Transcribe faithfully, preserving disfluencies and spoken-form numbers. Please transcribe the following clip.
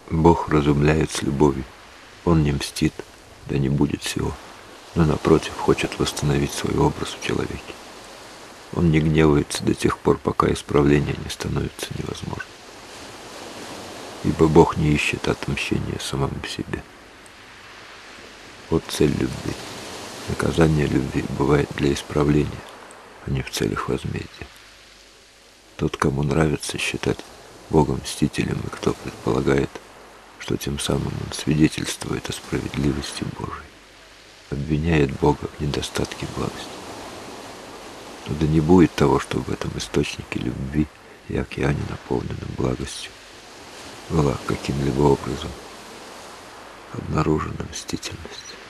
Бог разумляет с любовью. Он не мстит, да не будет всего, но напротив хочет восстановить свой образ в человеке. Он не гневается до тех пор, пока исправление не становится невозможным. Ибо Бог не ищет отмщения самому себе. Вот цель любви. Наказание любви бывает для исправления, а не в целях возмездия. Тот, кому нравится считать Бога мстителем, и кто предполагает, что тем самым он свидетельствует о справедливости Божией, обвиняет Бога в недостатке благости. Но да не будет того, что в этом источнике любви и океане, наполненном благостью, была каким-либо образом обнаружена мстительность.